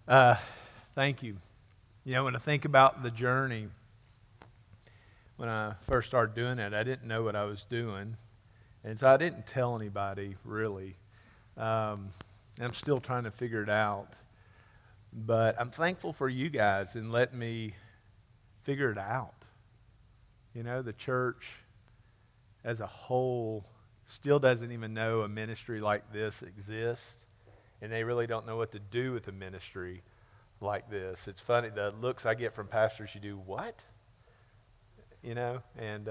Uh, Thank you. When I think about the journey, when I first started doing it, I didn't know what I was doing. And so I didn't tell anybody, really. I'm still trying to figure it out. But I'm thankful for you guys and letting me figure it out. The church as a whole still doesn't even know a ministry like this exists. And they really don't know what to do with a ministry like this. It's funny, the looks I get from pastors, you do what? And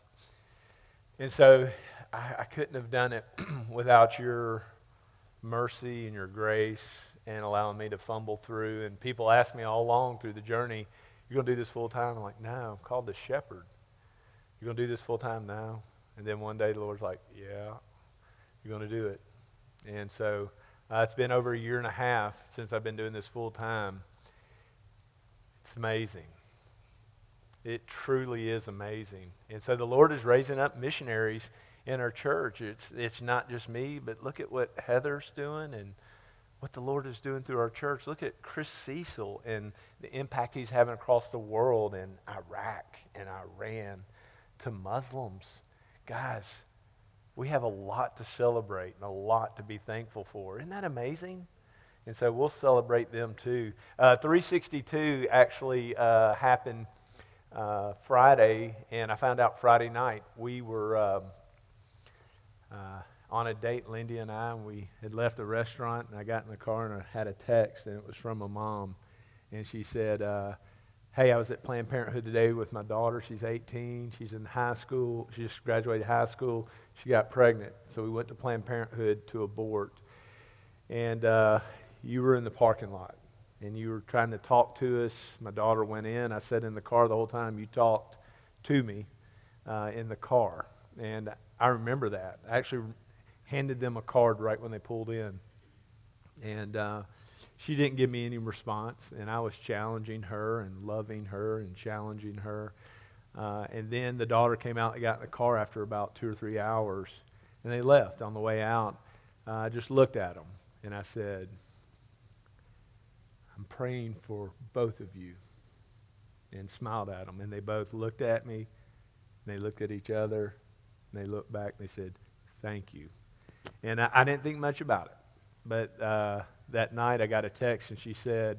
so I couldn't have done it without your mercy and your grace and allowing me to fumble through. And people ask me all along through the journey, you're going to do this full time? I'm like, no, I'm called the shepherd. You're going to do this full time now? And then one day the Lord's like, yeah, you're going to do it. And so it's been over a year and a half since I've been doing this full time. It's amazing. It truly is amazing. And so the Lord is raising up missionaries in our church. It's not just me, but look at what Heather's doing and what the Lord is doing through our church. Look at Chris Cecil and the impact he's having across the world in Iraq and Iran to Muslims. Guys, we have a lot to celebrate and a lot to be thankful for. Isn't that amazing? And so we'll celebrate them too. 362 actually happened Friday, and I found out Friday night. We were on a date, Lindy and I, and we had left the restaurant, and I got in the car and I had a text, and it was from a mom. And she said, hey, I was at Planned Parenthood today with my daughter. She's 18. She's in high school. She just graduated high school. She got pregnant. So we went to Planned Parenthood to abort. And you were in the parking lot, and you were trying to talk to us. My daughter went in. I sat in the car the whole time. You talked to me in the car. And I remember that. I actually handed them a card right when they pulled in. And she didn't give me any response, and I was challenging her and loving her and challenging her. And then the daughter came out and got in the car after about 2 or 3 hours, and they left. On the way out, I just looked at them, and I said, I'm praying for both of you, and smiled at them. And they both looked at me, and they looked at each other, and they looked back, and they said, thank you. And I didn't think much about it. But that night I got a text, and she said,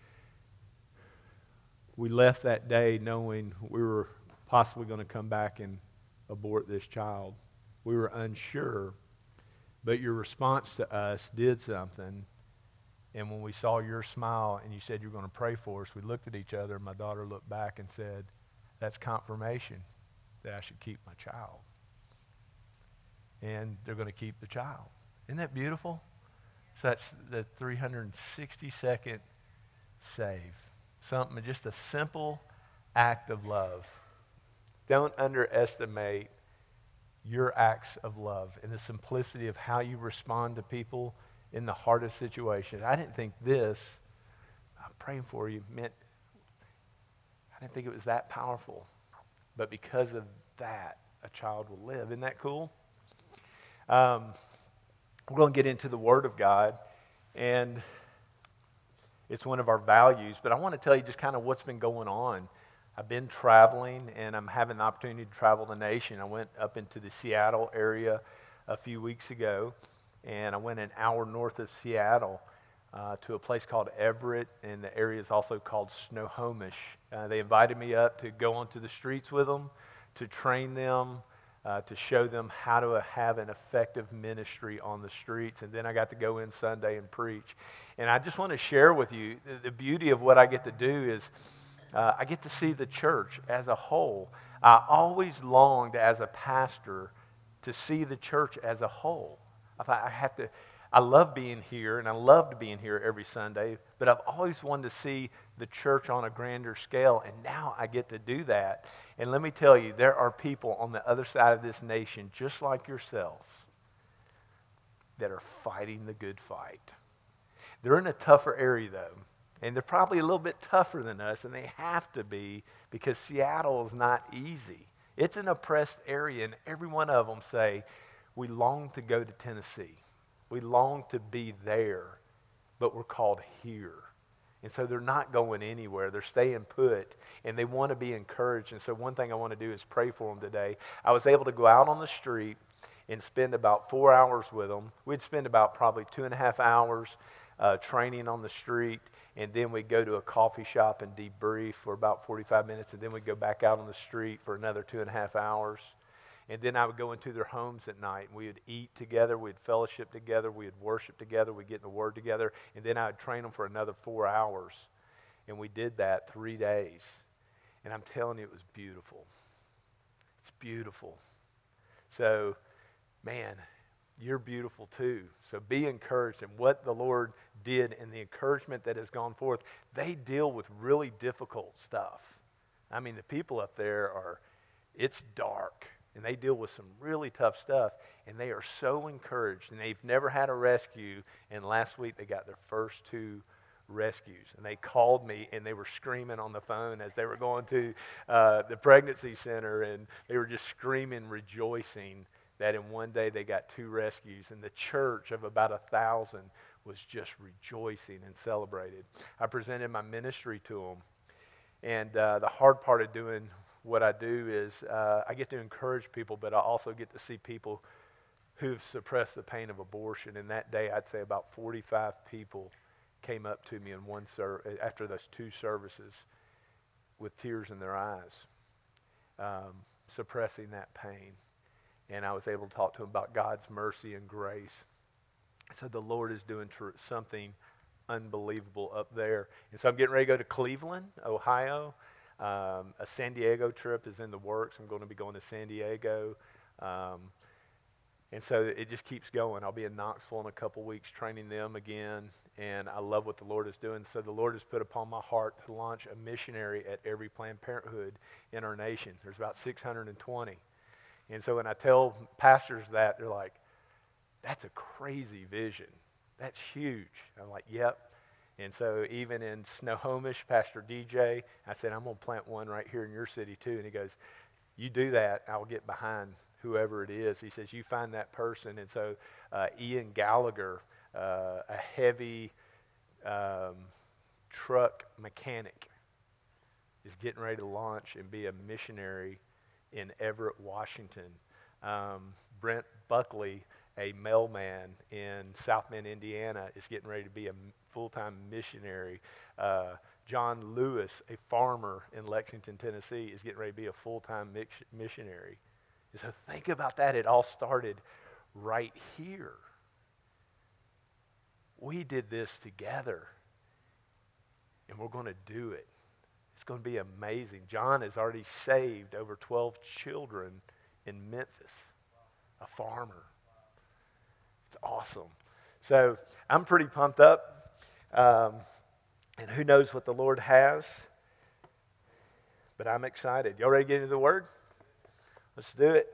we left that day knowing we were possibly going to come back and abort this child. We were unsure, but your response to us did something. And when we saw your smile and you said you were going to pray for us, we looked at each other, and my daughter looked back and said, that's confirmation that I should keep my child. And they're going to keep the child. Isn't that beautiful? So that's the 360-second save. Something, just a simple act of love. Don't underestimate your acts of love and the simplicity of how you respond to people in the hardest situation. I didn't think this, I'm praying for you, meant, I didn't think it was that powerful. But because of that, a child will live. Isn't that cool? We're going to get into the Word of God, and it's one of our values. But I want to tell you just kind of what's been going on. I've been traveling, and I'm having the opportunity to travel the nation. I went up into the Seattle area a few weeks ago, and I went an hour north of Seattle to a place called Everett, and the area is also called Snohomish. They invited me up to go onto the streets with them, to train them, to show them how to have an effective ministry on the streets. And then I got to go in Sunday and preach. And I just want to share with you, the beauty of what I get to do is I get to see the church as a whole. I always longed as a pastor to see the church as a whole. I love being here, and I loved being here every Sunday, but I've always wanted to see the church on a grander scale, and now I get to do that. And let me tell you, there are people on the other side of this nation, just like yourselves, that are fighting the good fight. They're in a tougher area, though, and they're probably a little bit tougher than us, and they have to be, because Seattle is not easy. It's an oppressed area, and every one of them say, we long to go to Tennessee. We long to be there, but we're called here. And so they're not going anywhere. They're staying put, and they want to be encouraged. And so one thing I want to do is pray for them today. I was able to go out on the street and spend about 4 hours with them. We'd spend about probably 2.5 hours training on the street, and then we'd go to a coffee shop and debrief for about 45 minutes, and then we'd go back out on the street for another 2.5 hours. And then I would go into their homes at night, and we would eat together, we'd fellowship together, we'd worship together, we'd get in the Word together, and then I would train them for another 4 hours. And we did that 3 days. And I'm telling you, it was beautiful. It's beautiful. So, man, you're beautiful too. So be encouraged. And what the Lord did and the encouragement that has gone forth, they deal with really difficult stuff. I mean, the people up there it's dark. And they deal with some really tough stuff, and they are so encouraged. And they've never had a rescue, and last week they got their first 2 rescues. And they called me, and they were screaming on the phone as they were going to the pregnancy center, and they were just screaming, rejoicing that in one day they got 2 rescues. And the church of about 1,000 was just rejoicing and celebrated. I presented my ministry to them, and the hard part of doing what I do is I get to encourage people, but I also get to see people who've suppressed the pain of abortion. And that day, I'd say about 45 people came up to me in after those 2 services with tears in their eyes, suppressing that pain. And I was able to talk to them about God's mercy and grace. So the Lord is doing something unbelievable up there. And so I'm getting ready to go to Cleveland, Ohio. A San Diego trip is in the works. I'm going to be going to San Diego. And so it just keeps going. I'll be in Knoxville in a couple weeks training them again. And I love what the Lord is doing. So the Lord has put upon my heart to launch a missionary at every Planned Parenthood in our nation. There's about 620. And so when I tell pastors that, they're like, that's a crazy vision. That's huge. I'm like, yep. And so even in Snohomish, Pastor DJ, I said, I'm going to plant one right here in your city too. And he goes, you do that, I'll get behind whoever it is. He says, you find that person. And so Ian Gallagher, a heavy truck mechanic, is getting ready to launch and be a missionary in Everett, Washington. Brent Buckley, a mailman in South Bend, Indiana, is getting ready to be a full-time missionary. John Lewis, a farmer in Lexington, Tennessee, is getting ready to be a full-time missionary. And so think about that. It all started right here. We did this together, and we're going to do it. It's going to be amazing. John has already saved over 12 children in Memphis, a farmer. It's awesome. So I'm pretty pumped up. And who knows what the Lord has. But I'm excited. Y'all ready to get into the Word? Let's do it.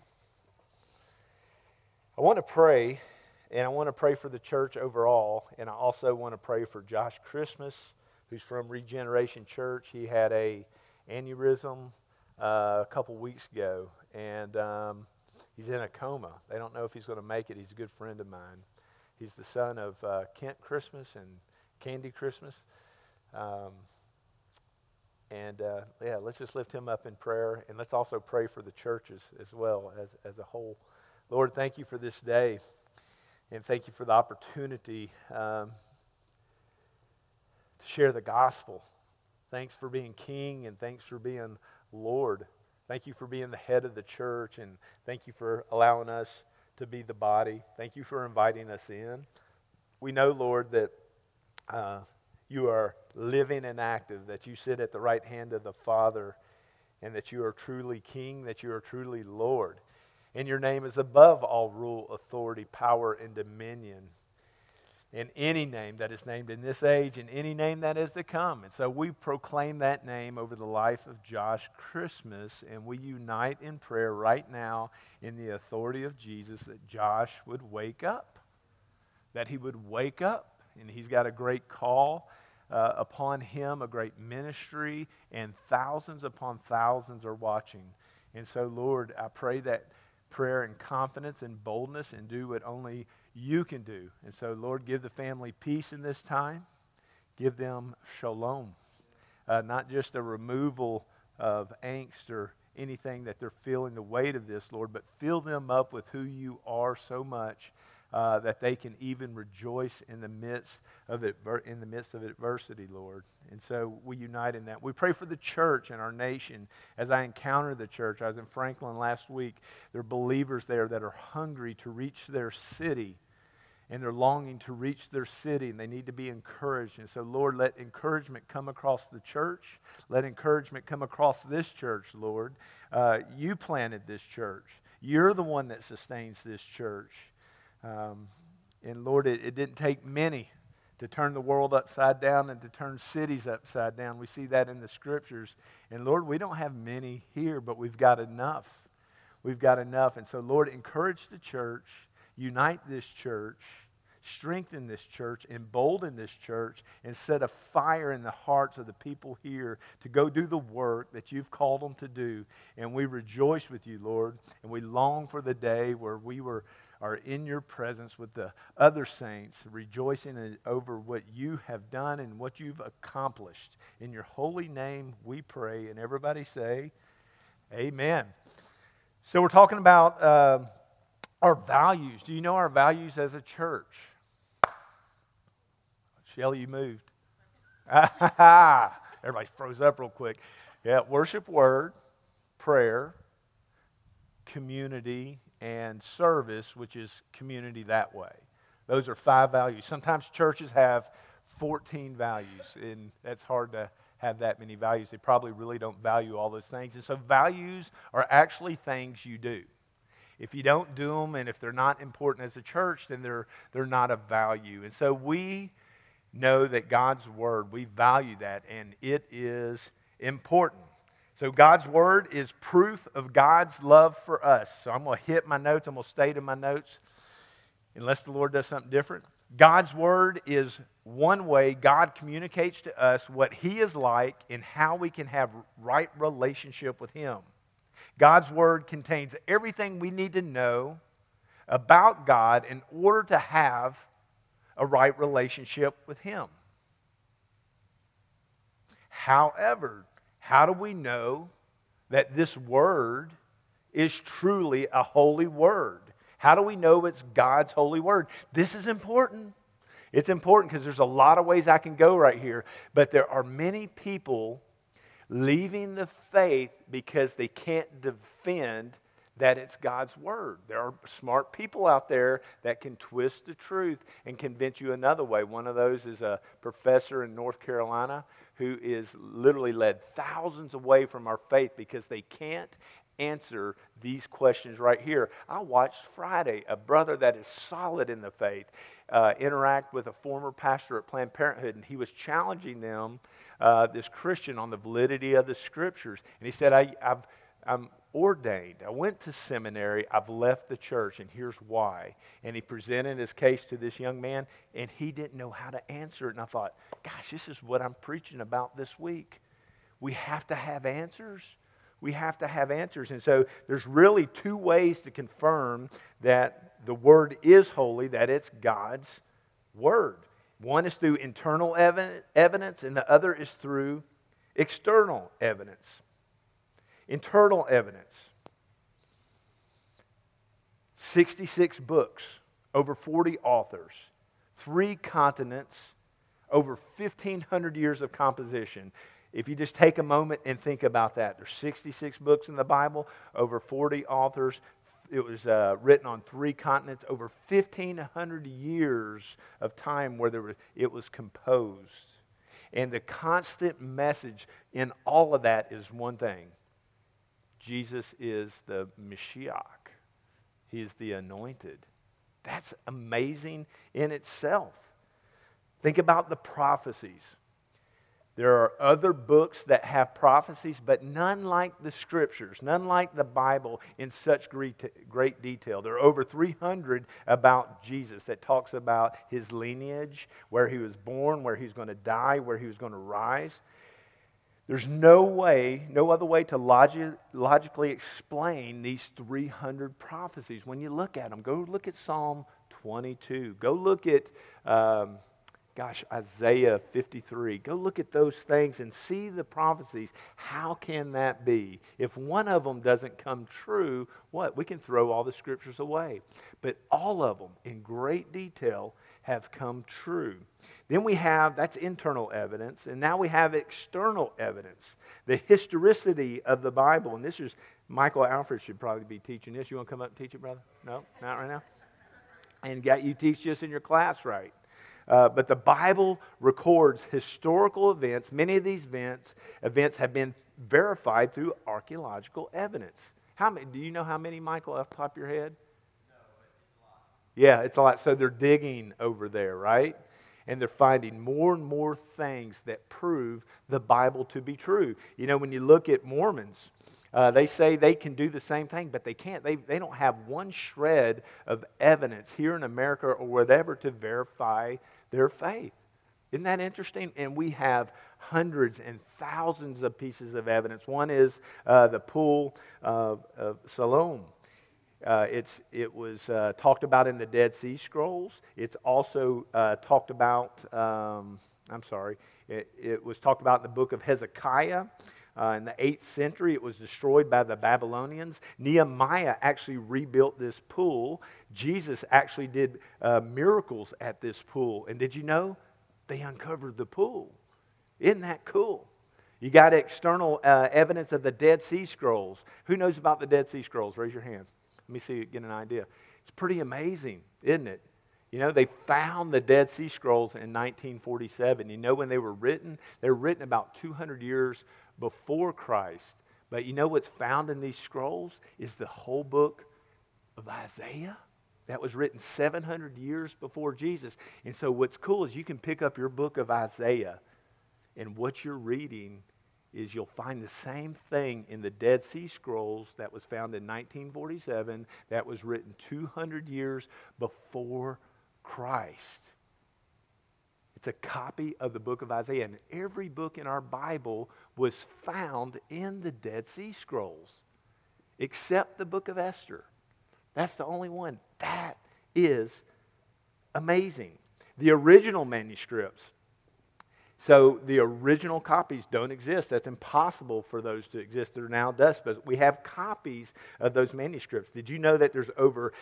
I want to pray, and I want to pray for the church overall. And I also want to pray for Josh Christmas, who's from Regeneration Church. He had a aneurysm a couple weeks ago, and he's in a coma. They don't know if he's going to make it. He's a good friend of mine. He's the son of Kent Christmas and Candy Christmas. Let's just lift him up in prayer, and let's also pray for the churches as well as a whole. Lord, thank you for this day, and thank you for the opportunity to share the gospel. Thanks for being King, and thanks for being Lord. Thank you for being the head of the church, and thank you for allowing us to be the body. Thank you for inviting us in. We know, Lord, that you are living and active, that you sit at the right hand of the Father, and that you are truly King, that you are truly Lord. And your name is above all rule, authority, power, and dominion. And any name that is named in this age, and any name that is to come. And so we proclaim that name over the life of Josh Christmas, and we unite in prayer right now in the authority of Jesus that Josh would wake up. That he would wake up, and he's got a great call upon him, a great ministry, and thousands upon thousands are watching. And so, Lord, I pray that prayer in confidence and boldness, and do what only you can do. And so, Lord, give the family peace in this time. Give them shalom, not just a removal of angst or anything that they're feeling the weight of this, Lord, but fill them up with who you are so much that they can even rejoice in the midst of adversity, Lord. And so we unite in that. We pray for the church and our nation. As I encounter the church, I was in Franklin last week. There are believers there that are hungry to reach their city, and they're longing to reach their city, and they need to be encouraged. And so, Lord, let encouragement come across the church. Let encouragement come across this church, Lord. You planted this church. You're the one that sustains this church. And Lord, it didn't take many to turn the world upside down and to turn cities upside down. We see that in the Scriptures. And Lord, we don't have many here, but we've got enough. We've got enough. And so, Lord, encourage the church. Unite this church. Strengthen this church, embolden this church, and set a fire in the hearts of the people here to go do the work that you've called them to do. And we rejoice with you, Lord, and we long for the day where we are in your presence with the other saints, rejoicing over what you have done and what you've accomplished. In your holy name we pray, and everybody say, amen. So we're talking about our values. Do you know our values as a church? Shelly, you moved. Everybody froze up real quick. Yeah, worship, word, prayer, community, and service, which is community that way. Those are 5 values. Sometimes churches have 14 values, and that's hard to have that many values. They probably really don't value all those things. And so values are actually things you do. If you don't do them, and if they're not important as a church, then they're not of value. And so we know that God's Word, we value that, and it is important. So God's Word is proof of God's love for us. So I'm going to hit my notes. I'm going to state in my notes, unless the Lord does something different. God's Word is one way God communicates to us what He is like and how we can have right relationship with Him. God's Word contains everything we need to know about God in order to have a right relationship with Him. However, how do we know that this Word is truly a holy Word? How do we know it's God's holy Word? This is important. It's important because there's a lot of ways I can go right here, but there are many people leaving the faith because they can't defend that it's God's Word. There are smart people out there that can twist the truth and convince you another way. One of those is a professor in North Carolina who is literally led thousands away from our faith because they can't answer these questions right here. I watched Friday a brother that is solid in the faith interact with a former pastor at Planned Parenthood, and he was challenging them, this Christian, on the validity of the Scriptures. And he said, I'm ordained. I went to seminary. I've left the church, and here's why. And he presented his case to this young man, and he didn't know how to answer it. And I thought, gosh, this is what I'm preaching about this week. We have to have answers. We have to have answers. And so there's really 2 ways to confirm that the Word is holy, that it's God's Word. One is through internal evidence, and the other is through external evidence. Internal evidence. 66 books, over 40 authors, 3 continents, over 1,500 years of composition. If you just take a moment and think about that, there's 66 books in the Bible, over 40 authors. It was written on 3 continents, over 1,500 years of time where it was composed. And the constant message in all of that is one thing. Jesus is the Mashiach. He is the anointed. That's amazing in itself. Think about the prophecies. There are other books that have prophecies, but none like the Scriptures, none like the Bible in such great detail. There are over 300 about Jesus that talks about His lineage, where He was born, where He's going to die, where He was going to rise. There's no other way to logically explain these 300 prophecies. When you look at them, go look at Psalm 22. Go look at Gosh, Isaiah 53. Go look at those things and see the prophecies. How can that be? If one of them doesn't come true, what? We can throw all the scriptures away. But all of them, in great detail, have come true. Then we have, that's internal evidence, and now we have external evidence. The historicity of the Bible. And this is, Michael Alfred should probably be teaching this. You want to come up and teach it, brother? No? Not right now? And you teach this in your class, right? But the Bible records historical events. Many of these events have been verified through archaeological evidence. How many? Do you know how many, Michael, off the top of your head? No, it's a lot. Yeah, it's a lot. So they're digging over there, right? And they're finding more and more things that prove the Bible to be true. You know, when you look at Mormons, they say they can do the same thing, but they can't. They don't have one shred of evidence here in America or whatever to verify their faith. Isn't that interesting? And we have hundreds and thousands of pieces of evidence. One is the Pool of Siloam. It was talked about in the Dead Sea Scrolls. It's also talked about, it was talked about in the book of Hezekiah. In the 8th century, it was destroyed by the Babylonians. Nehemiah actually rebuilt this pool. Jesus actually did miracles at this pool. And did you know? They uncovered the pool. Isn't that cool? You got external evidence of the Dead Sea Scrolls. Who knows about the Dead Sea Scrolls? Raise your hand. Let me see you get an idea. It's pretty amazing, isn't it? You know, they found the Dead Sea Scrolls in 1947. You know when they were written? They were written about 200 years before Christ. But you know what's found in these scrolls is the whole book of Isaiah that was written 700 years before Jesus. And so what's cool is you can pick up your book of Isaiah, and what you're reading is you'll find the same thing in the Dead Sea Scrolls that was found in 1947 that was written 200 years before Christ. It's a copy of the book of Isaiah. And every book in our Bible was found in the Dead Sea Scrolls, except the book of Esther. That's the only one. That is amazing. The original manuscripts. So the original copies don't exist. That's impossible for those to exist. They're now dust, but we have copies of those manuscripts. Did you know that there's over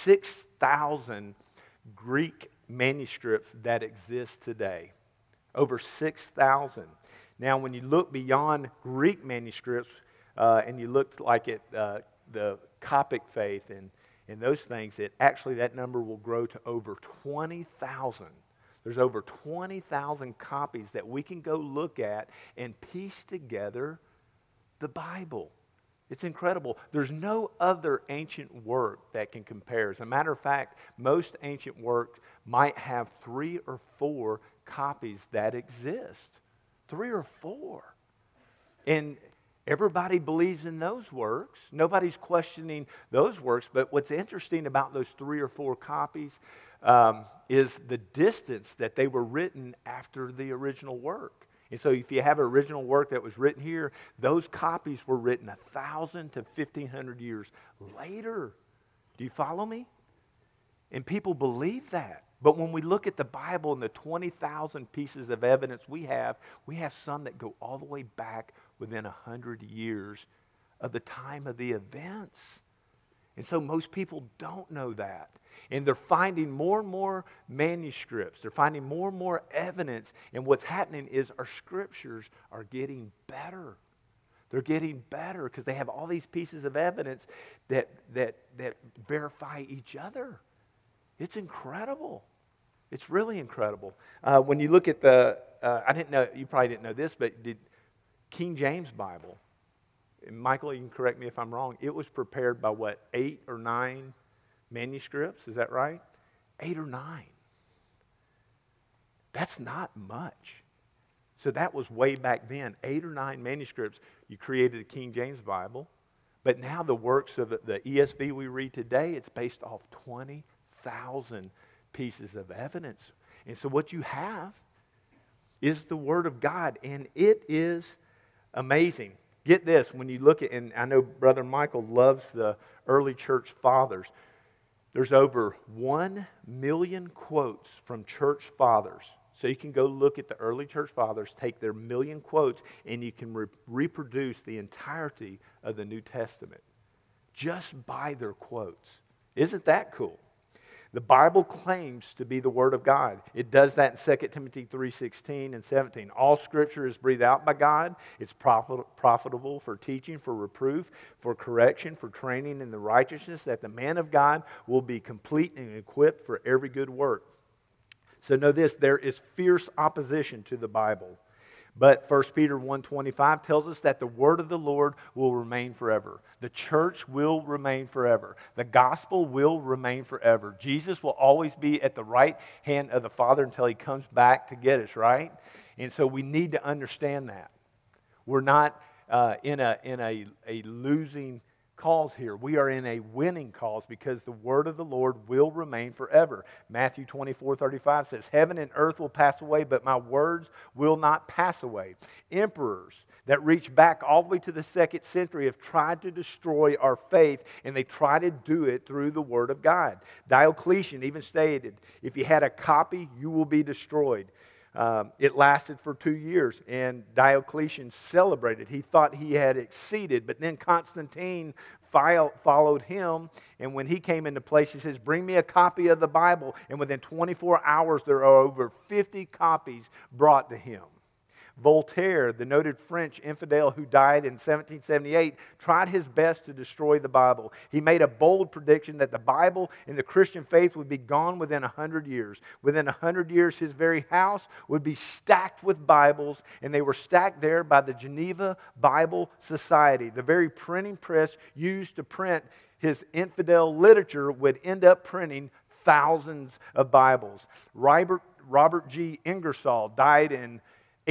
6,000 Greek manuscripts that exist today? Over 6,000. Now, when you look beyond Greek manuscripts and you look like at the Coptic faith and those things, that number will grow to over 20,000. There's over 20,000 copies that we can go look at and piece together the Bible. It's incredible. There's no other ancient work that can compare. As a matter of fact, most ancient works might have 3 or 4 copies that exist. 3 or 4. And everybody believes in those works. Nobody's questioning those works. But what's interesting about those 3 or 4 copies is the distance that they were written after the original work. And so if you have an original work that was written here, those copies were written 1,000 to 1,500 years later. Do you follow me? And people believe that. But when we look at the Bible and the 20,000 pieces of evidence we have some that go all the way back within 100 years of the time of the events. And so most people don't know that. And they're finding more and more manuscripts. They're finding more and more evidence. And what's happening is our scriptures are getting better. They're getting better because they have all these pieces of evidence that verify each other. It's incredible. It's really incredible. When you look at I didn't know, you probably didn't know this, but the King James Bible, and Michael, you can correct me if I'm wrong, it was prepared by 8 or 9 manuscripts? Is that right? 8 or 9. That's not much. So that was way back then. 8 or 9 manuscripts. You created the King James Bible. But now the works of the ESV we read today, it's based off 20,000 pieces of evidence. And so what you have is the Word of God. And it is amazing. Get this, when you look at, and I know Brother Michael loves the early church fathers. There's over 1 million quotes from church fathers. So you can go look at the early church fathers, take their million quotes, and you can reproduce the entirety of the New Testament just by their quotes. Isn't that cool? The Bible claims to be the Word of God. It does that in 2 Timothy 3:16 and 17. All Scripture is breathed out by God. It's profitable for teaching, for reproof, for correction, for training in the righteousness, that the man of God will be complete and equipped for every good work. So know this, there is fierce opposition to the Bible. But 1 Peter 1:25 tells us that the word of the Lord will remain forever. The church will remain forever. The gospel will remain forever. Jesus will always be at the right hand of the Father until He comes back to get us, right? And so we need to understand that. We're not in a losing cause here. We are in a winning cause because the word of the Lord will remain forever. Matthew 24:35 says, heaven and earth will pass away, but my words will not pass away. Emperors that reach back all the way to the 2nd century have tried to destroy our faith, and they try to do it through the word of God. Diocletian even stated, if you had a copy, you will be destroyed. It lasted for 2 years, and Diocletian celebrated. He thought he had exceeded, but then Constantine followed him, and when he came into place, he says, bring me a copy of the Bible, and within 24 hours, there are over 50 copies brought to him. Voltaire, the noted French infidel who died in 1778, tried his best to destroy the Bible. He made a bold prediction that the Bible and the Christian faith would be gone within 100 years. Within 100 years, his very house would be stacked with Bibles, and they were stacked there by the Geneva Bible Society. The very printing press used to print his infidel literature would end up printing thousands of Bibles. Robert G. Ingersoll died in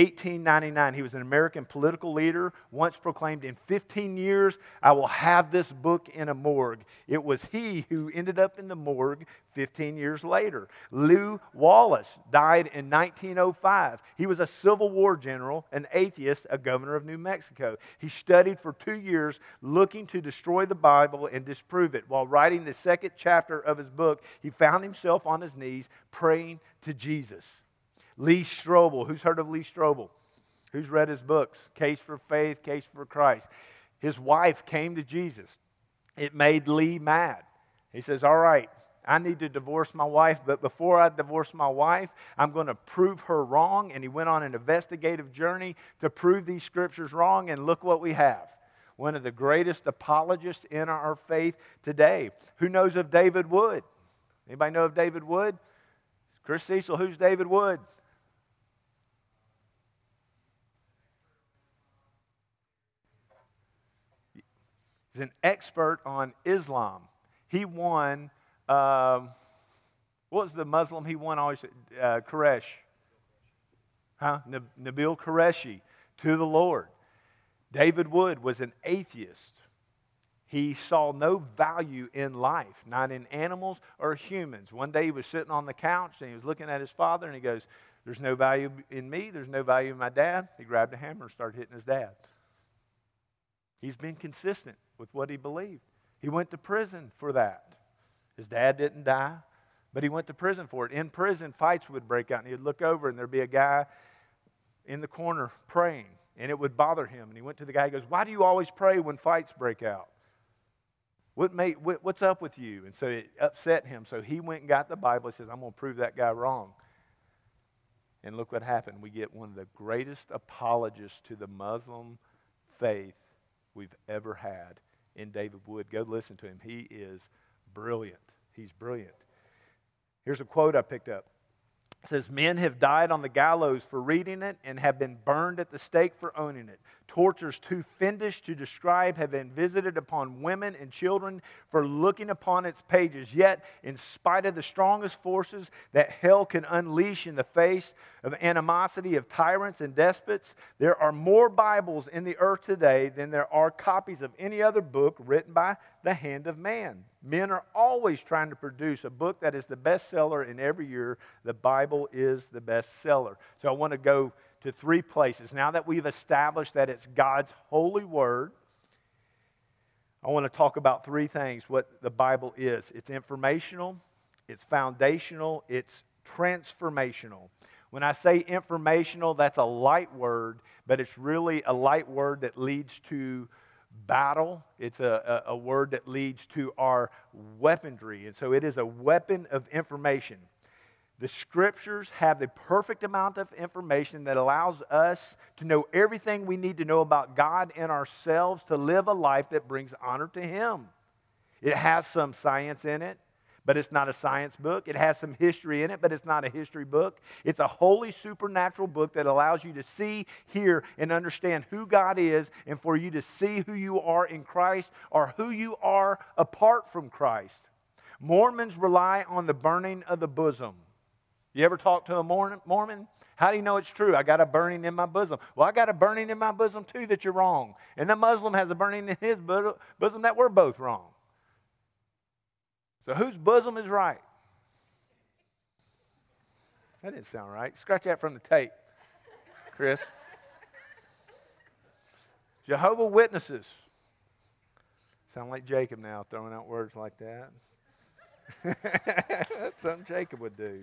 1899. He was an American political leader, once proclaimed, in 15 years, I will have this book in a morgue. It was he who ended up in the morgue 15 years later. Lew Wallace died in 1905. He was a Civil War general, an atheist, a governor of New Mexico. He studied for 2 years looking to destroy the Bible and disprove it. While writing the 2nd chapter of his book, he found himself on his knees praying to Jesus. Lee Strobel. Who's heard of Lee Strobel? Who's read his books? Case for Faith, Case for Christ. His wife came to Jesus. It made Lee mad. He says, all right, I need to divorce my wife, but before I divorce my wife, I'm going to prove her wrong. And he went on an investigative journey to prove these scriptures wrong, and look what we have. One of the greatest apologists in our faith today. Who knows of David Wood? Anybody know of David Wood? Chris Cecil, who's David Wood? He's an expert on Islam. He won, what was the Muslim he won always? Nabil Qureshi to the Lord. David Wood was an atheist. He saw no value in life, not in animals or humans. One day he was sitting on the couch and he was looking at his father and he goes, there's no value in me, there's no value in my dad. He grabbed a hammer and started hitting his dad. He's been consistent with what he believed. He went to prison for that. His dad didn't die, but he went to prison for it. In prison, fights would break out, and he'd look over, and there'd be a guy in the corner praying, and it would bother him. And he went to the guy, he goes, why do you always pray when fights break out? What's up with you? And so it upset him. So he went and got the Bible. He says, I'm going to prove that guy wrong. And look what happened. We get one of the greatest apologists to the Muslim faith we've ever had in David Wood. Go listen to him. He is brilliant. He's brilliant. Here's a quote I picked up. It says, men have died on the gallows for reading it and have been burned at the stake for owning it. Tortures too fiendish to describe have been visited upon women and children for looking upon its pages. Yet, in spite of the strongest forces that hell can unleash in the face of animosity of tyrants and despots, there are more Bibles in the earth today than there are copies of any other book written by the hand of man. Men are always trying to produce a book that is the bestseller, and every year the Bible is the bestseller. So I want to go to 3 places. Now that we've established that it's God's holy word, I want to talk about 3 things, what the Bible is. It's informational, it's foundational, it's transformational. When I say informational, that's a light word, but it's really a light word that leads to battle. It's a word that leads to our weaponry. And so it is a weapon of information. The Scriptures have the perfect amount of information that allows us to know everything we need to know about God and ourselves to live a life that brings honor to Him. It has some science in it, but it's not a science book. It has some history in it, but it's not a history book. It's a holy supernatural book that allows you to see, hear, and understand who God is, and for you to see who you are in Christ or who you are apart from Christ. Mormons rely on the burning of the bosom. You ever talk to a Mormon? How do you know it's true? I got a burning in my bosom. Well, I got a burning in my bosom too that you're wrong. And the Muslim has a burning in his bosom that we're both wrong. So whose bosom is right? That didn't sound right. Scratch that from the tape, Chris. Jehovah Witnesses. Sound like Jacob now, throwing out words like that. That's something Jacob would do.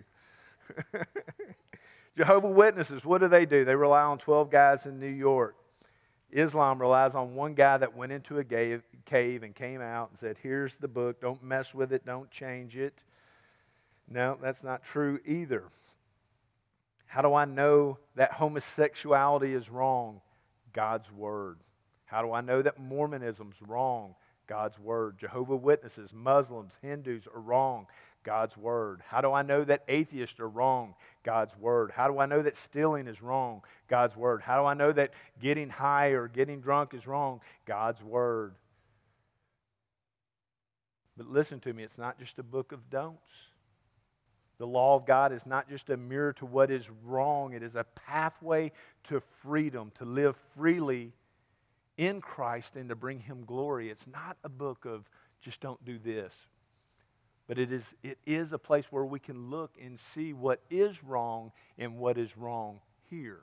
Jehovah Witnesses, what do? They rely on 12 guys in New York. Islam relies on one guy that went into a cave and came out and said, here's the book, don't mess with it, don't change it. No, that's not true either. How do I know that homosexuality is wrong? God's Word. How do I know that Mormonism's wrong? God's Word. Jehovah Witnesses, Muslims, Hindus are wrong. God's Word. How do I know that atheists are wrong? God's Word. How do I know that stealing is wrong? God's Word. How do I know that getting high or getting drunk is wrong? God's Word. But listen to me, it's not just a book of don'ts. The law of God is not just a mirror to what is wrong. It is a pathway to freedom, to live freely in Christ and to bring Him glory. It's not a book of just don't do this. But it is a place where we can look and see what is wrong and what is wrong here.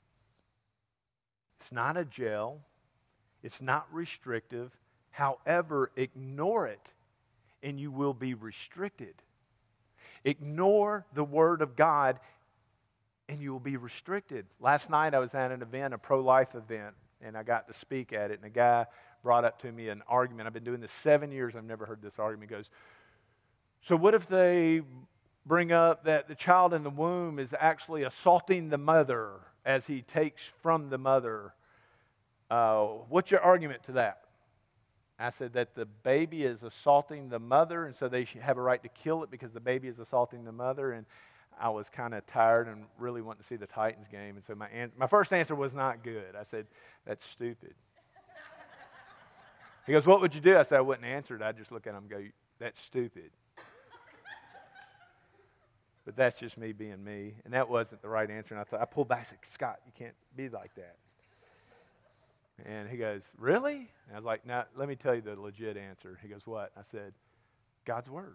It's not a jail. It's not restrictive. However, ignore it and you will be restricted. Ignore the Word of God and you will be restricted. Last night I was at an event, a pro-life event, and I got to speak at it. And a guy brought up to me an argument. I've been doing this 7 years. I've never heard this argument. He goes, so what if they bring up that the child in the womb is actually assaulting the mother as he takes from the mother? What's your argument to that? I said that the baby is assaulting the mother, and so they should have a right to kill it because the baby is assaulting the mother. And I was kind of tired and really wanting to see the Titans game. And so my first answer was not good. I said, that's stupid. He goes, what would you do? I said, I wouldn't answer it. I'd just look at him and go, that's stupid. But that's just me being me. And that wasn't the right answer. And I pulled back and said, Scott, you can't be like that. And he goes, really? And I was like, now, let me tell you the legit answer. He goes, what? I said, God's Word.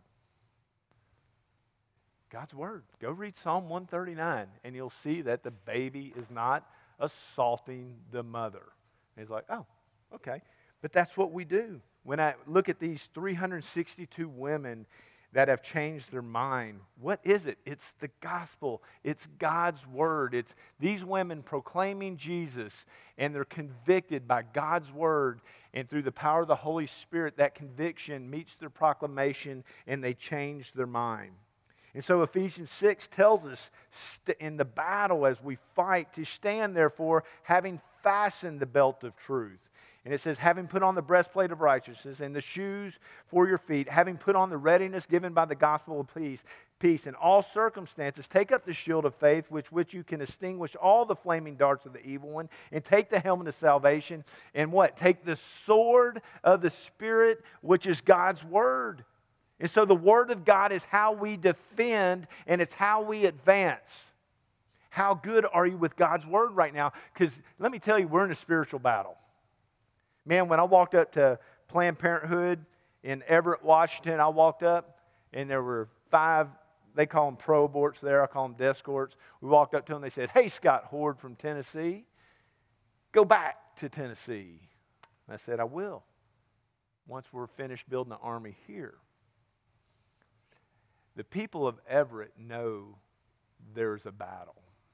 God's Word. Go read Psalm 139, and you'll see that the baby is not assaulting the mother. And he's like, oh, okay. But that's what we do. When I look at these 362 women that have changed their mind, what is it? It's the gospel. It's God's Word. It's these women proclaiming Jesus, and they're convicted by God's Word, and through the power of the Holy Spirit, that conviction meets their proclamation, and they change their mind. And so Ephesians 6 tells us in the battle as we fight to stand, therefore, having fastened the belt of truth. And it says, having put on the breastplate of righteousness and the shoes for your feet, having put on the readiness given by the gospel of peace in all circumstances, take up the shield of faith with which you can extinguish all the flaming darts of the evil one, and take the helmet of salvation, and what? Take the sword of the Spirit, which is God's Word. And so the Word of God is how we defend, and it's how we advance. How good are you with God's Word right now? Because let me tell you, we're in a spiritual battle. Man, when I walked up to Planned Parenthood in Everett, Washington, I walked up and there were 5, they call them pro-aborts there, I call them descorts. We walked up to them, they said, hey, Scott Horde from Tennessee, go back to Tennessee. And I said, I will, once we're finished building the army here. The people of Everett know there's a battle.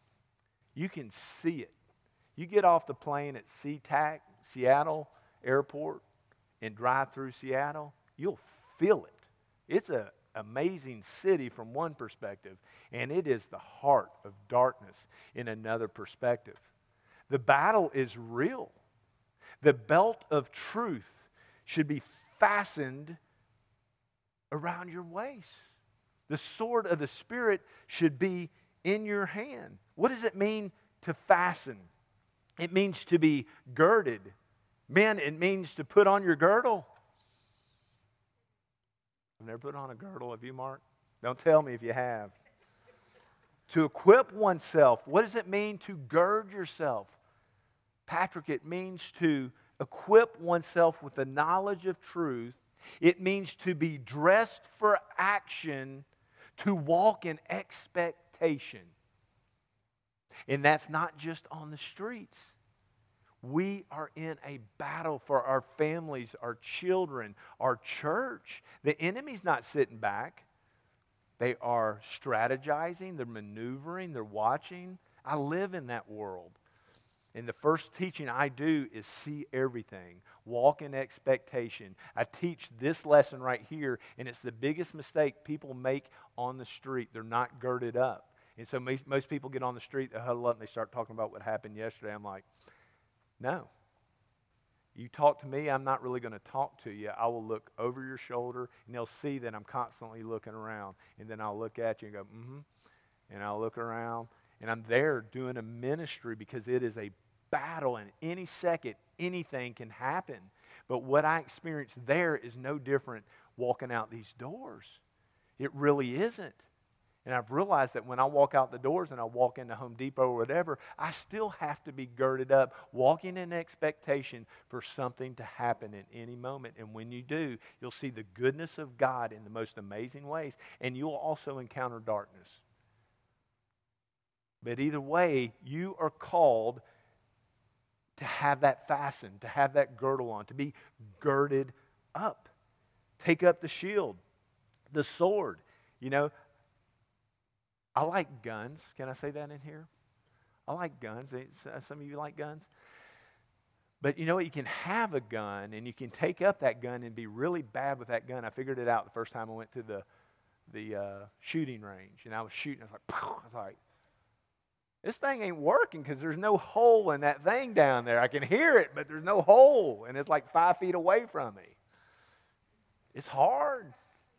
You can see it. You get off the plane at SeaTac, Seattle Airport, and drive through Seattle, you'll feel it. It's an amazing city from one perspective, and it is the heart of darkness in another perspective. The battle is real. The belt of truth should be fastened around your waist. The sword of the Spirit should be in your hand. What does it mean to fasten? It means to be girded. Men, it means to put on your girdle. I've never put on a girdle. Have you, Mark? Don't tell me if you have. To equip oneself. What does it mean to gird yourself? Patrick, it means to equip oneself with the knowledge of truth. It means to be dressed for action, to walk in expectation. And that's not just on the streets. We are in a battle for our families, our children, our church. The enemy's not sitting back. They are strategizing, they're maneuvering, they're watching. I live in that world. And the first teaching I do is see everything. Walk in expectation. I teach this lesson right here, and it's the biggest mistake people make on the street. They're not girded up. And so most people get on the street, they huddle up, and they start talking about what happened yesterday. I'm like, no. You talk to me, I'm not really going to talk to you. I will look over your shoulder, and they'll see that I'm constantly looking around. And then I'll look at you and go, and I'll look around. And I'm there doing a ministry because it is a battle, and any second, anything can happen. But what I experienced there is no different walking out these doors. It really isn't. And I've realized that when I walk out the doors and I walk into Home Depot or whatever, I still have to be girded up, walking in expectation for something to happen in any moment. And when you do, you'll see the goodness of God in the most amazing ways, and you'll also encounter darkness. But either way, you are called to have that fastened, to have that girdle on, to be girded up. Take up the shield, the sword. You know, I like guns. Can I say that in here? I like guns. Some of you like guns. But you know what? You can have a gun, and you can take up that gun and be really bad with that gun. I figured it out the first time I went to the shooting range, and I was shooting. I was like, pow! I was like, this thing ain't working because there's no hole in that thing down there. I can hear it, but there's no hole, and it's like 5 feet away from me. It's hard.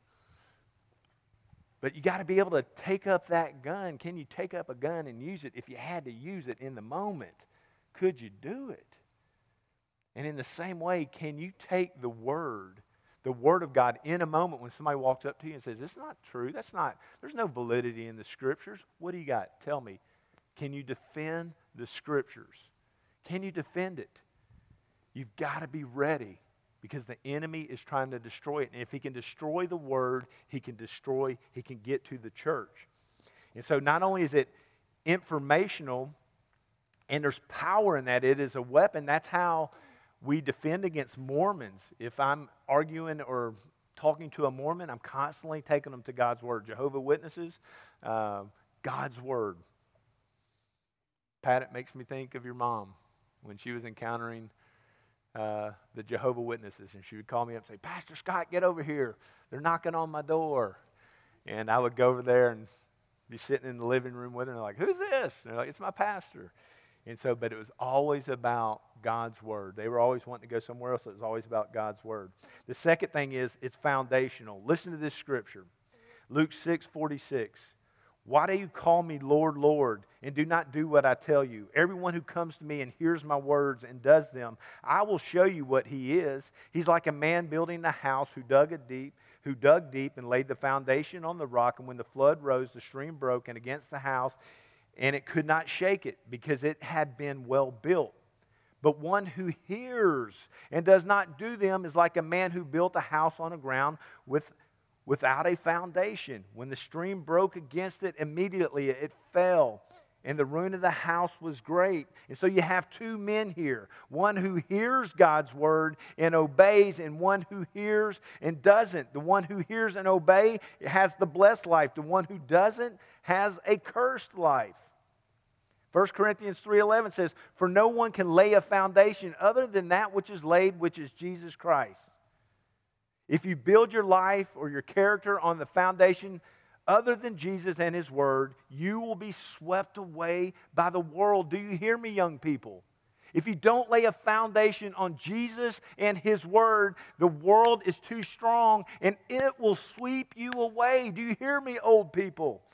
But you got to be able to take up that gun. Can you take up a gun and use it? If you had to use it in the moment, could you do it? And in the same way, can you take the Word of God, in a moment when somebody walks up to you and says, "It's not true. There's no validity in the Scriptures." What do you got? Tell me. Can you defend the Scriptures? Can you defend it? You've got to be ready, because the enemy is trying to destroy it. And if he can destroy the Word, he can get to the church. And so not only is it informational, and there's power in that, it is a weapon. That's how we defend against Mormons. If I'm arguing or talking to a Mormon, I'm constantly taking them to God's Word. Jehovah's Witnesses, God's Word. Pat, it makes me think of your mom when she was encountering the Jehovah's Witnesses, and she would call me up and say, "Pastor Scott, get over here. They're knocking on my door." And I would go over there and be sitting in the living room with her, and they're like, "Who's this?" And they're like, "It's my pastor." And so, but it was always about God's Word. They were always wanting to go somewhere else. It was always about God's Word. The second thing is, it's foundational. Listen to this scripture. Luke 6:46. "Why do you call me Lord, Lord, and do not do what I tell you? Everyone who comes to me and hears my words and does them, I will show you what he is. He's like a man building a house who dug deep and laid the foundation on the rock. And when the flood rose, the stream broke and against the house, and it could not shake it, because it had been well built. But one who hears and does not do them is like a man who built a house on the ground without a foundation. When the stream broke against it, immediately it fell, and the ruin of the house was great." And so you have two men here. One who hears God's Word and obeys, and one who hears and doesn't. The one who hears and obeys has the blessed life. The one who doesn't has a cursed life. 1 Corinthians 3:11 says, "For no one can lay a foundation other than that which is laid, which is Jesus Christ." If you build your life or your character on the foundation other than Jesus and His Word, you will be swept away by the world. Do you hear me, young people? If you don't lay a foundation on Jesus and His Word, the world is too strong and it will sweep you away. Do you hear me, old people?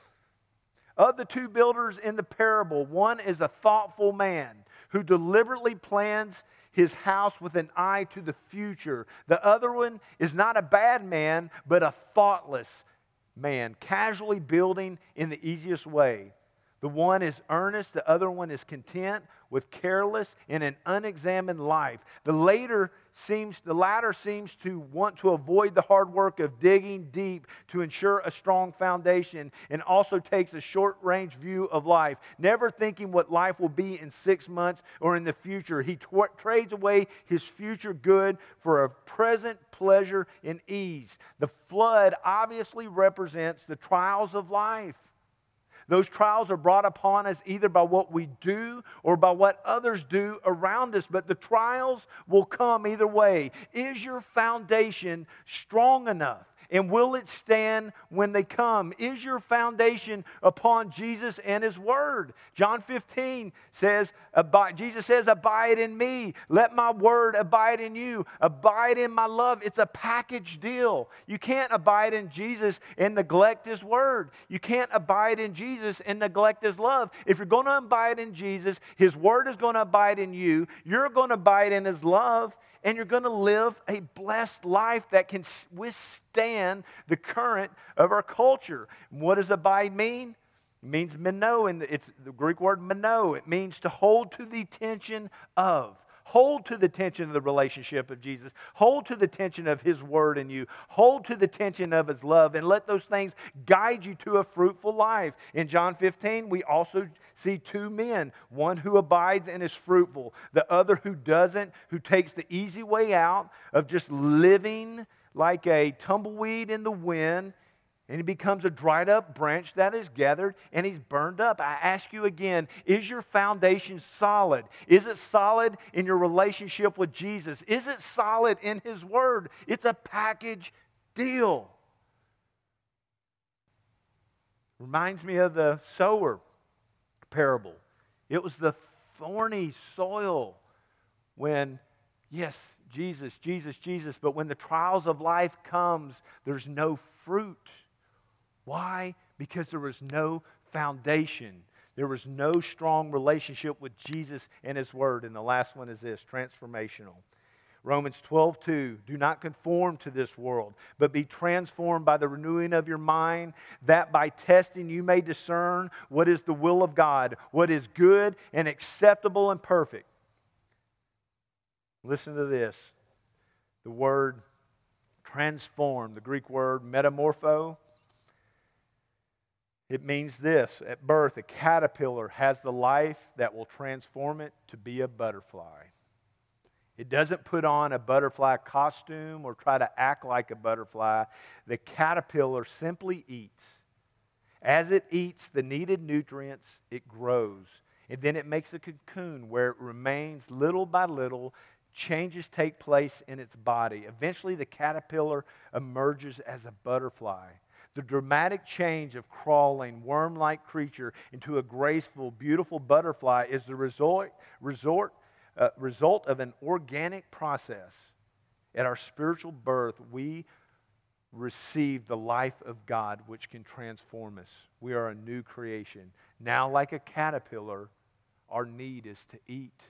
Of the two builders in the parable, one is a thoughtful man who deliberately plans his house with an eye to the future. The other one is not a bad man, but a thoughtless man, casually building in the easiest way. The one is earnest, the other one is content with careless and an unexamined life. The latter seems to want to avoid the hard work of digging deep to ensure a strong foundation, and also takes a short-range view of life, never thinking what life will be in 6 months or in the future. He trades away his future good for a present pleasure and ease. The flood obviously represents the trials of life. Those trials are brought upon us either by what we do or by what others do around us. But the trials will come either way. Is your foundation strong enough? And will it stand when they come? Is your foundation upon Jesus and His Word? John 15 says, Jesus says, "Abide in me. Let my word abide in you. Abide in my love." It's a package deal. You can't abide in Jesus and neglect His Word. You can't abide in Jesus and neglect His love. If you're going to abide in Jesus, His Word is going to abide in you. You're going to abide in His love. And you're going to live a blessed life that can withstand the current of our culture. What does abide mean? It means meno, and it's the Greek word meno. It means to hold to the tension of. Hold to the tension of the relationship of Jesus. Hold to the tension of His Word in you. Hold to the tension of His love, and let those things guide you to a fruitful life. In John 15, we also see two men. One who abides and is fruitful. The other who doesn't, who takes the easy way out of just living like a tumbleweed in the wind, and he becomes a dried up branch that is gathered and he's burned up. I ask you again, is your foundation solid? Is it solid in your relationship with Jesus? Is it solid in His Word? It's a package deal. Reminds me of the sower parable. It was the thorny soil when, yes, Jesus, but when the trials of life comes, there's no fruit. Why? Because there was no foundation. There was no strong relationship with Jesus and His Word. And the last one is this, transformational. Romans 12:2, "Do not conform to this world, but be transformed by the renewing of your mind, that by testing you may discern what is the will of God, what is good and acceptable and perfect." Listen to this. The word transform, the Greek word metamorpho, it means this. At birth, a caterpillar has the life that will transform it to be a butterfly. It doesn't put on a butterfly costume or try to act like a butterfly. The caterpillar simply eats. As it eats the needed nutrients, it grows. And then it makes a cocoon where it remains little by little. Changes take place in its body. Eventually, the caterpillar emerges as a butterfly. The dramatic change of crawling, worm-like creature into a graceful, beautiful butterfly is the result of an organic process. At our spiritual birth, we receive the life of God, which can transform us. We are a new creation. Now, like a caterpillar, our need is to eat.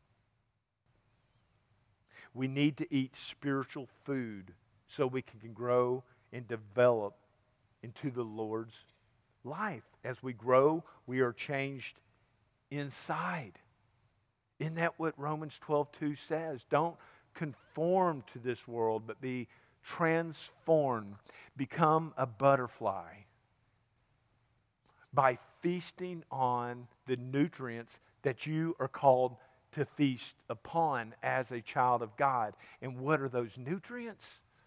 We need to eat spiritual food so we can grow and develop into the Lord's life. As we grow, we are changed inside. Isn't that what Romans 12:2 says? Don't conform to this world, but be transformed. Become a butterfly by feasting on the nutrients that you are called to feast upon as a child of God. And what are those nutrients?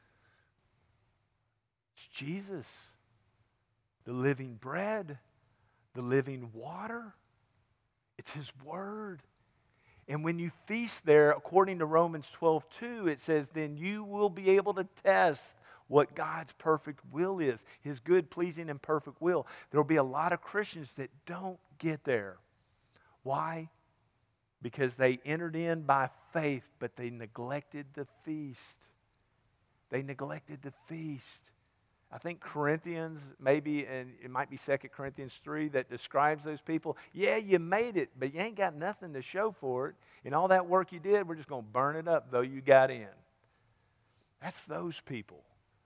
It's Jesus, the living bread, the living water. It's His Word. And when you feast there, according to Romans 12:2, it says, then you will be able to test what God's perfect will is, His good, pleasing, and perfect will. There will be a lot of Christians that don't get there. Why? Because they entered in by faith, but they neglected the feast. They neglected the feast. I think Corinthians, maybe, and it might be 2 Corinthians 3 that describes those people. Yeah, you made it, but you ain't got nothing to show for it. And all that work you did, we're just going to burn it up, though you got in. That's those people.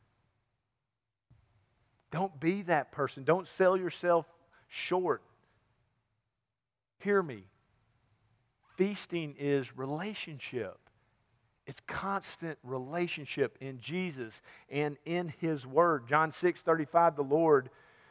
Don't be that person. Don't sell yourself short. Hear me. Feasting is relationship. It's constant relationship in Jesus and in His Word. John 6:35, the Lord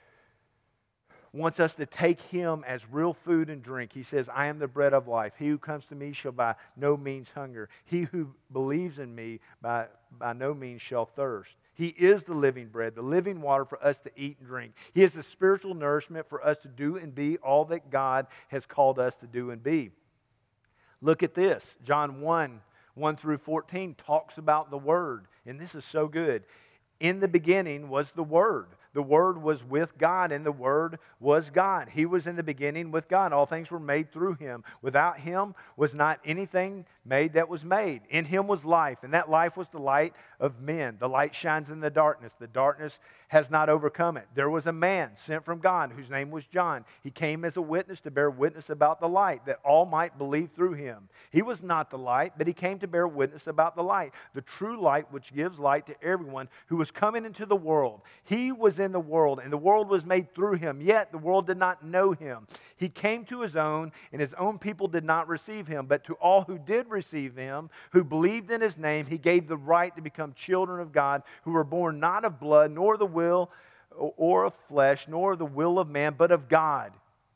wants us to take Him as real food and drink. He says, I am the bread of life. He who comes to me shall by no means hunger. He who believes in me by no means shall thirst. He is the living bread, the living water for us to eat and drink. He is the spiritual nourishment for us to do and be all that God has called us to do and be. Look at this. John 1 through 14 talks about the Word. And this is so good. In the beginning was the Word. The Word was with God, and the Word was God. He was in the beginning with God. All things were made through Him. Without Him was not anything made that was made. In Him was life, and that life was the light of men. The light shines in the darkness. The darkness has not overcome it. There was a man sent from God whose name was John. He came as a witness to bear witness about the light, that all might believe through him. He was not the light, but he came to bear witness about the light, the true light which gives light to everyone who was coming into the world. He was in the world, and the world was made through him, yet the world did not know him. He came to his own, and his own people did not receive him. But to all who did receive him, who believed in his name, he gave the right to become children of God, who were born not of blood, nor the will or of flesh, nor the will of man, but of God.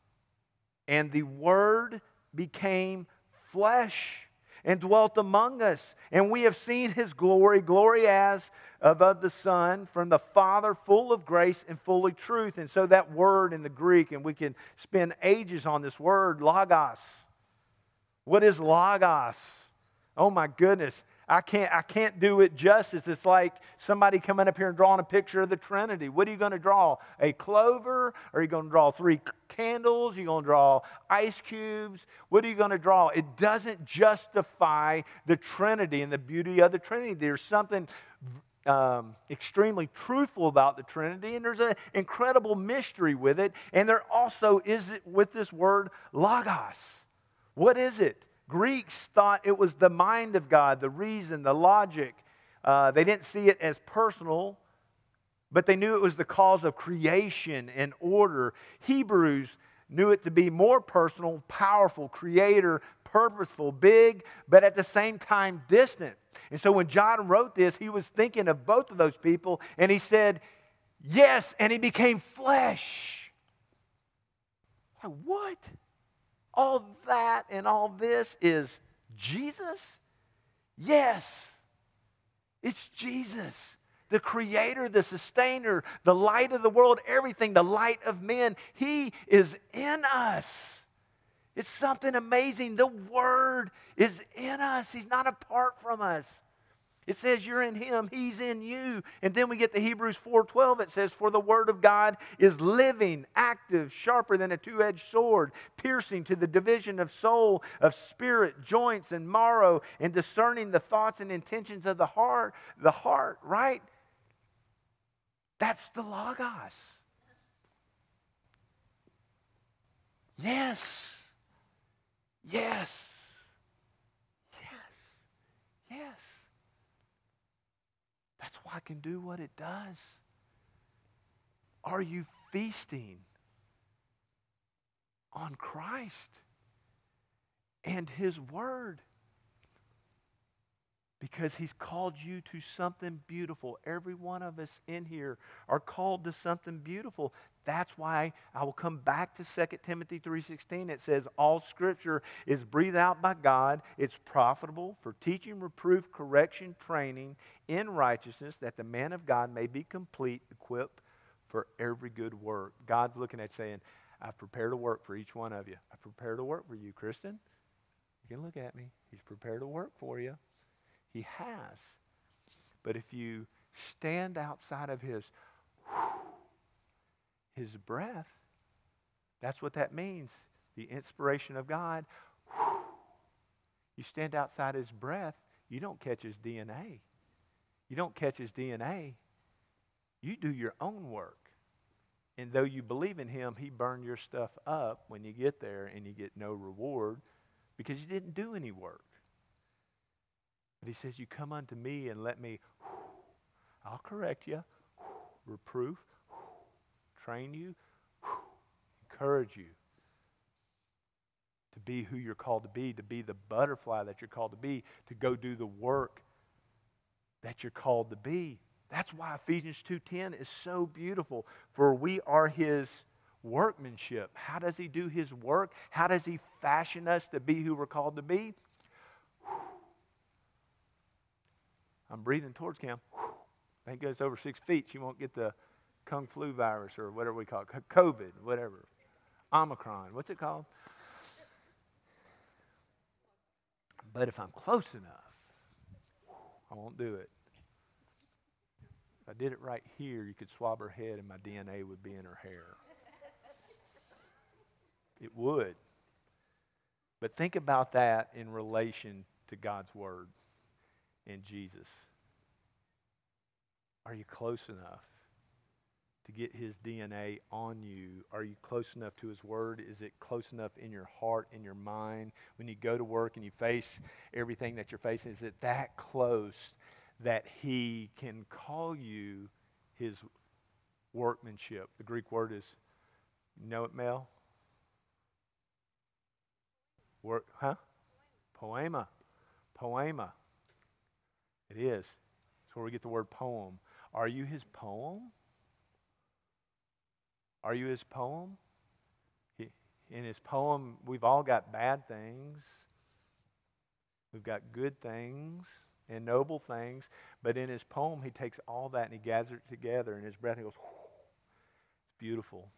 And the Word became flesh and dwelt among us. And we have seen His glory, glory as of the Son from the Father, full of grace and full of truth. And so that word in the Greek, and we can spend ages on this word, logos. What is logos? Oh my goodness. I can't do it justice. It's like somebody coming up here and drawing a picture of the Trinity. What are you going to draw? A clover? Are you going to draw 3 candles? Are you going to draw ice cubes? What are you going to draw? It doesn't justify the Trinity and the beauty of the Trinity. There's something extremely truthful about the Trinity, and there's an incredible mystery with it. And there also is it with this word logos. What is it? Greeks thought it was the mind of God, the reason, the logic. They didn't see it as personal, but they knew it was the cause of creation and order. Hebrews knew it to be more personal, powerful, creator, purposeful, big, but at the same time distant. And so when John wrote this, he was thinking of both of those people, and he said, yes, and he became flesh. Like, what? All that and all this is Jesus? Yes, it's Jesus, the Creator, the Sustainer, the light of the world, everything, the light of men. He is in us. It's something amazing. The Word is in us. He's not apart from us. It says you're in Him, He's in you. And then we get to Hebrews 4:12. It says, for the Word of God is living, active, sharper than a two-edged sword, piercing to the division of soul, of spirit, joints, and marrow, and discerning the thoughts and intentions of the heart, right? That's the Logos. Yes. Yes. Yes. Yes. That's why it can do what it does. Are you feasting on Christ and His Word? Because He's called you to something beautiful. Every one of us in here are called to something beautiful. That's why I will come back to 2 Timothy 3:16. It says, all Scripture is breathed out by God. It's profitable for teaching, reproof, correction, training in righteousness, that the man of God may be complete, equipped for every good work. God's looking at saying, I've prepared a work for each one of you. I've prepared a work for you, Kristen. You can look at me. He's prepared a work for you. He has. But if you stand outside of His breath, that's what that means. The inspiration of God. You stand outside His breath, you don't catch His DNA. You don't catch His DNA. You do your own work. And though you believe in Him, He burned your stuff up when you get there and you get no reward because you didn't do any work. But He says, you come unto me and let me, I'll correct you, reproof, train you, encourage you to be who you're called to be the butterfly that you're called to be, to go do the work that you're called to be. That's why Ephesians 2:10 is so beautiful. For we are His workmanship. How does He do His work? How does He fashion us to be who we're called to be? I'm breathing towards Kim. I think it goes over 6 feet. She won't get the Kung Flu virus or whatever we call it. COVID, whatever. Omicron. What's it called? But if I'm close enough, I won't do it. If I did it right here, you could swab her head and my DNA would be in her hair. It would. But think about that in relation to God's Word and Jesus. Are you close enough to get His DNA on you? Are you close enough to His Word? Is it close enough in your heart, in your mind? When you go to work and you face everything that you're facing, is it that close that He can call you His workmanship? The Greek word is, you know it, Mel? Work, huh? Poema. Poema. It is. That's where we get the word poem. Are you His poem? Are you His poem? In His poem, we've all got bad things. We've got good things and noble things. But in His poem, He takes all that and He gathers it together in His breath. And He goes, it's beautiful.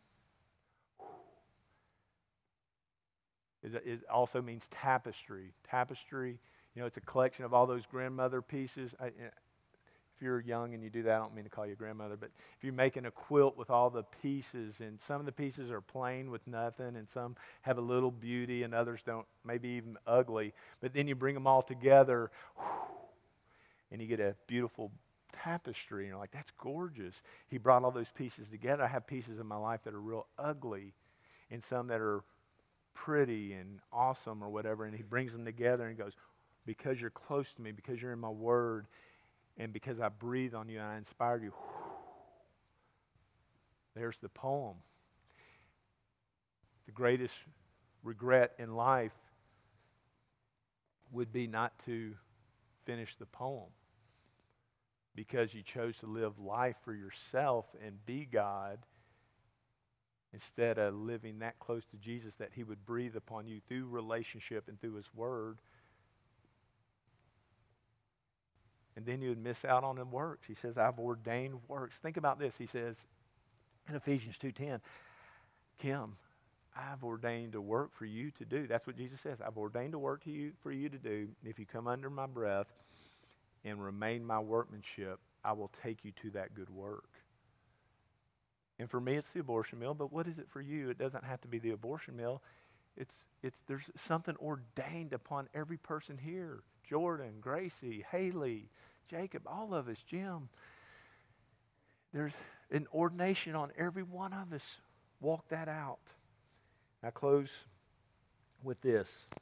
It also means tapestry. Tapestry, it's a collection of all those grandmother pieces. If you're young and you do that, I don't mean to call you grandmother, but if you're making a quilt with all the pieces, and some of the pieces are plain with nothing, and some have a little beauty, and others don't, maybe even ugly, but then you bring them all together, and you get a beautiful tapestry, and you're like, that's gorgeous. He brought all those pieces together. I have pieces in my life that are real ugly, and some that are pretty and awesome or whatever, and He brings them together and goes, because you're close to me, because you're in my Word, and because I breathe on you and I inspired you, there's the poem. The greatest regret in life would be not to finish the poem, because you chose to live life for yourself and be God instead of living that close to Jesus that He would breathe upon you through relationship and through His Word. And then you would miss out on the works. He says, I've ordained works. Think about this. He says in Ephesians 2:10, Kim, I've ordained a work for you to do. That's what Jesus says. I've ordained a work for you to do. If you come under my breath and remain my workmanship, I will take you to that good work. And for me, it's the abortion mill. But what is it for you? It doesn't have to be the abortion mill. There's something ordained upon every person here. Jordan, Gracie, Haley, Jacob, all of us, Jim. There's an ordination on every one of us. Walk that out. I close with this.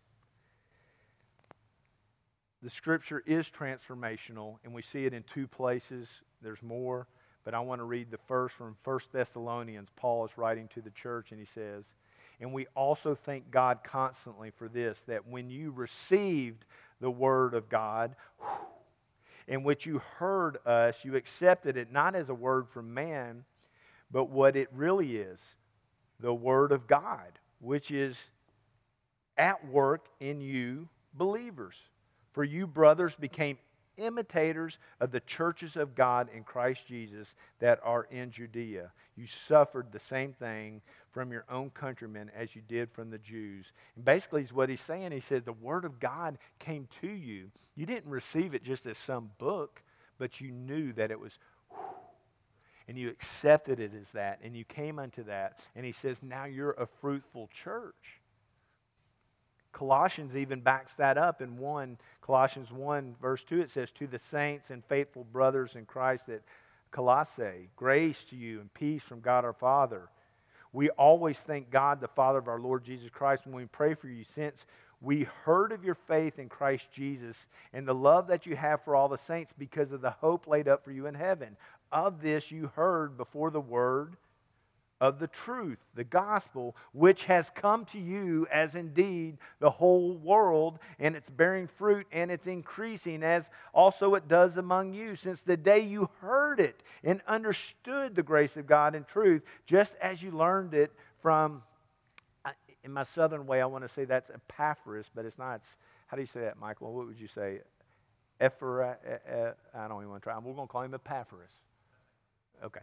The Scripture is transformational, and we see it in 2 places. There's more, but I want to read the first from 1 Thessalonians. Paul is writing to the church, and he says, and we also thank God constantly for this, that when you received the Word of God, in which you heard us, you accepted it not as a word from man, but what it really is, the Word of God, which is at work in you believers. For you, brothers, became imitators of the churches of God in Christ Jesus that are in Judea. You suffered the same thing from your own countrymen as you did from the Jews. And basically, is what he's saying. He said the Word of God came to you. You didn't receive it just as some book, but you knew that it was, and you accepted it as that, and you came unto that. And he says, now you're a fruitful church. Colossians even backs that up in Colossians 1, verse 2, it says, to the saints and faithful brothers in Christ at Colossae, grace to you and peace from God our Father. We always thank God, the Father of our Lord Jesus Christ, when we pray for you, since we heard of your faith in Christ Jesus and the love that you have for all the saints because of the hope laid up for you in heaven. Of this you heard before the word of the truth, the gospel, which has come to you as indeed the whole world, and it's bearing fruit and it's increasing as also it does among you, since the day you heard it and understood the grace of God in truth, just as you learned it from, in my southern way, I want to say that's Epaphras, but it's not. How do you say that, Michael? What would you say? I don't even want to try. We're going to call him Epaphras. Okay.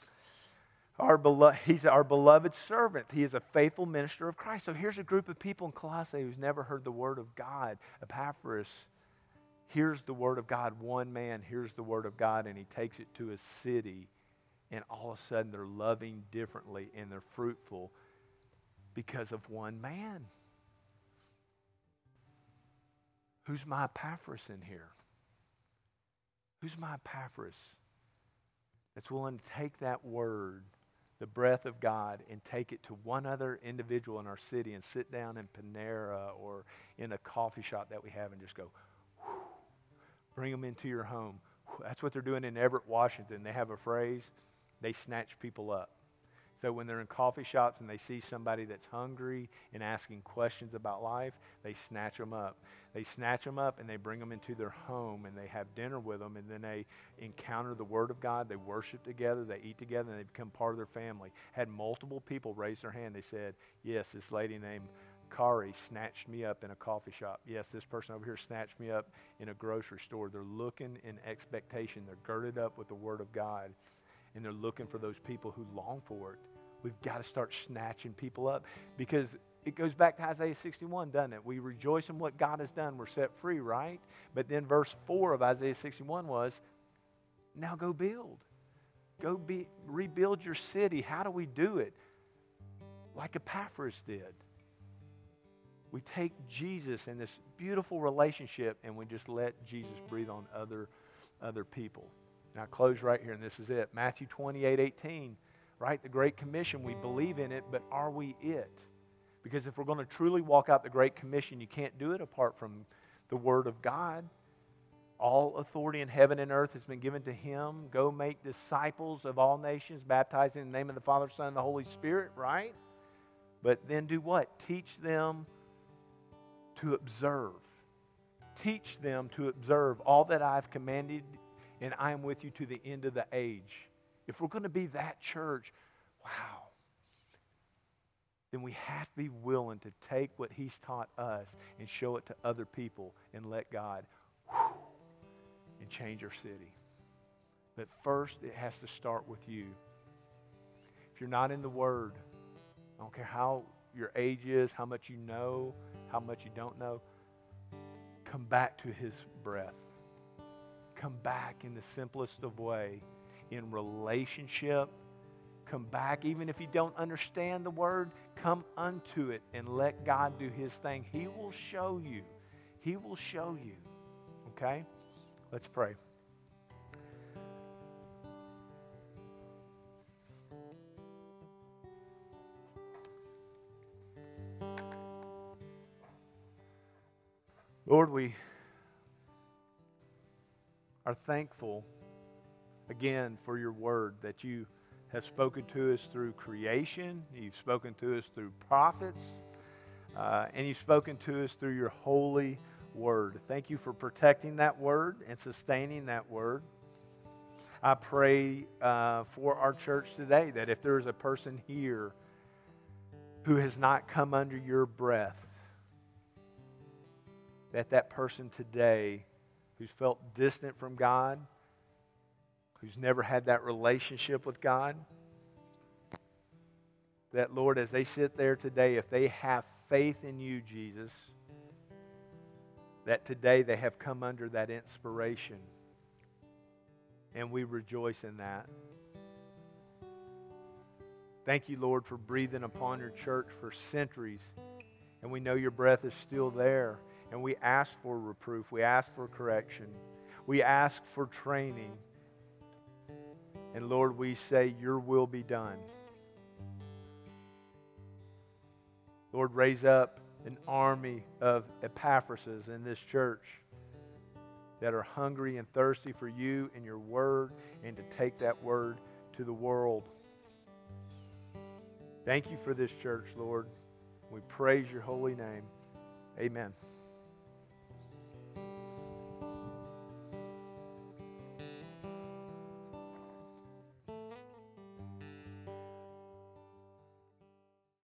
He's our beloved servant. He is a faithful minister of Christ. So here's a group of people in Colossae who's never heard the word of God. Epaphras hears the word of God. One man hears the word of God, and he takes it to a city, and all of a sudden they're loving differently and they're fruitful because of one man. Who's my Epaphras in here? Who's my Epaphras that's willing to take that word, the breath of God, and take it to one other individual in our city and sit down in Panera or in a coffee shop that we have and just go, whew, bring them into your home. That's what they're doing in Everett, Washington. They have a phrase, they snatch people up. So when they're in coffee shops and they see somebody that's hungry and asking questions about life, they snatch them up. They snatch them up and they bring them into their home and they have dinner with them, and then they encounter the Word of God. They worship together, they eat together, and they become part of their family. Had multiple people raise their hand. They said, yes, this lady named Kari snatched me up in a coffee shop. Yes, this person over here snatched me up in a grocery store. They're looking in expectation. They're girded up with the Word of God, and they're looking for those people who long for it. We've got to start snatching people up, because it goes back to Isaiah 61, doesn't it? We rejoice in what God has done. We're set free, right? But then verse 4 of Isaiah 61 was, now go build. Rebuild your city. How do we do it? Like Epaphras did. We take Jesus and this beautiful relationship, and we just let Jesus breathe on other people. Now, I close right here, and this is it. Matthew 28:18. Right? The Great Commission, we believe in it, but are we it? Because if we're going to truly walk out the Great Commission, you can't do it apart from the Word of God. All authority in heaven and earth has been given to Him. Go make disciples of all nations, baptizing in the name of the Father, Son, and the Holy Spirit, right? But then do what? Teach them to observe. Teach them to observe all that I've commanded, and I am with you to the end of the age. If we're going to be that church, wow, then we have to be willing to take what He's taught us and show it to other people and let God and change our city. But first, it has to start with you. If you're not in the Word, I don't care how your age is, how much you know, how much you don't know, come back to His breath. Come back in the simplest of way. In relationship, come back. Even if you don't understand the Word, come unto it and let God do His thing. He will show you. He will show you. Okay? Let's pray. Lord, we are thankful again for your word, that you have spoken to us through creation, you've spoken to us through prophets, and you've spoken to us through your holy word. Thank you for protecting that word and sustaining that word. I pray for our church today that if there is a person here who has not come under your breath, that person today who's felt distant from God, who's never had that relationship with God, that, Lord, as they sit there today, if they have faith in you, Jesus, that today they have come under that inspiration. And we rejoice in that. Thank you, Lord, for breathing upon your church for centuries. And we know your breath is still there. And we ask for reproof. We ask for correction. We ask for training. And Lord, we say your will be done. Lord, raise up an army of Epaphrases in this church that are hungry and thirsty for you and your word, and to take that word to the world. Thank you for this church, Lord. We praise your holy name. Amen.